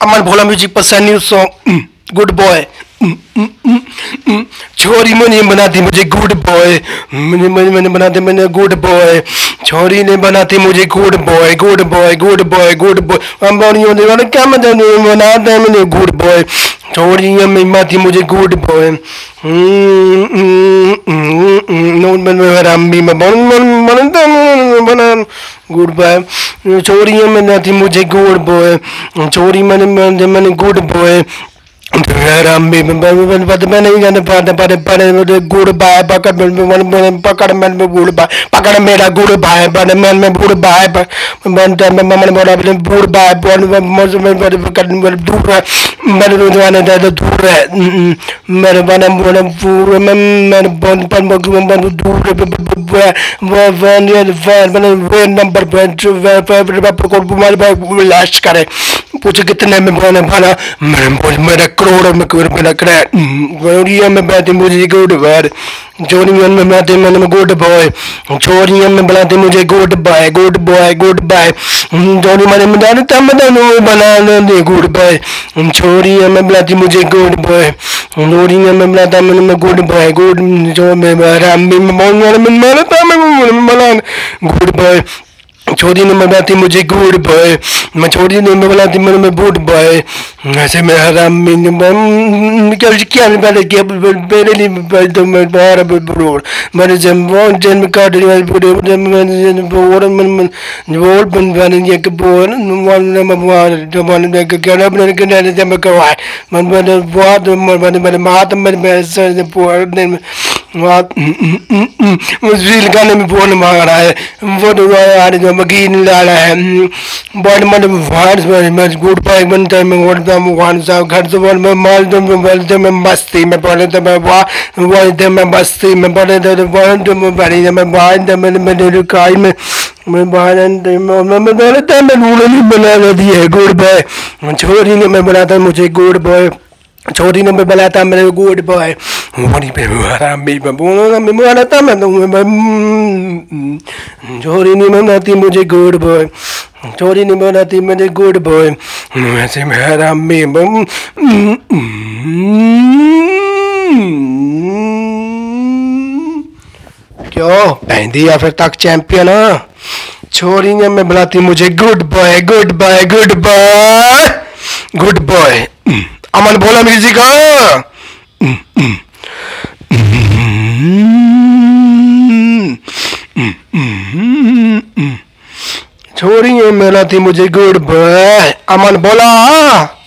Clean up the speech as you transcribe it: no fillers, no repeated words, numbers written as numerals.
अमन Bhola music पसंद new song good boy. छोरी मुझे बनाती मुझे गुड बॉय, मुझे मैंने बनाते मैंने गुड बॉय, छोरी ने बनाती मुझे good boy good boy good boy good boy. हम बोलिए क्या मतलब बनाते हैं मैंने गुड बॉय, छोरी में माती मुझे गुड बॉय। गुड बॉय छोरी में नाती मुझे गुड बॉय, छोरी मैंने मैंने गुड बॉय। नहीं जाने पाते गुड़ बाय पकड़ पकड़ मैं गुड़ बाय पकड़ मेरा गुड़ बाय मैं गुड़ बाय गुड़ बाय दूर है मेरे रोजाना ज़्यादा दूर है मेरे बना बोला पूरे मैंने दूर नंबर लाश करे पूछे कितने में बना बना मेरा करोड़ों में मेरा क्रैक में बैठे मुझे गुड बॉय, चोरियों में बैठे मैंने गुड बॉय, चोरियों में बनाते मुझे good boy good boy good boy. चोरी मैंने बना दे गुड बॉय, चोरियों में बनाती मुझे गुड बॉय, चोरियों में बनाता मैंने गुड बॉय गुड जो मैं गुड बॉय। छोरी ने बनाती मुझे गुड बॉय, मैं छोरी ने बनाती मैं गुड बॉय। ऐसे में हराम क्या पहले किया मेरे लिए तो मैं बाहर रोड मैंने जन्म काट मुझे गाने में फोन मांग रहा है वो मकीन डाला है बॉड मतलब गुड बाय बनता है मैं बोलता हूँ खान साहब घर से बोल मैं माल तो बोलते मैं मस्ती में पढ़े तो मैं वाह बोलते मैं मस्ती में पढ़े तो बोलते मैं पढ़ी मैं बाहर मेरे काई में मैं बाहर मैं बोलता मैं रूल नहीं बना दी है गुड बॉय, छोरी ने मैं बनाता मुझे गुड बॉय, छोरी ने मैं बनाता मेरे गुड बॉय। वही पे बनाता मैं छोरी नहीं बनाती मुझे गुड बॉय, छोरी नहीं बनाती मुझे गुड बॉय। वैसे मेरा क्यों पहन दिया फिर तक चैंपियन। छोरी ने मैं बनाती मुझे good boy good boy good boy good boy. Aman Bhola music छोरी में मिला थी मुझे गुड बॉय। अमन बोला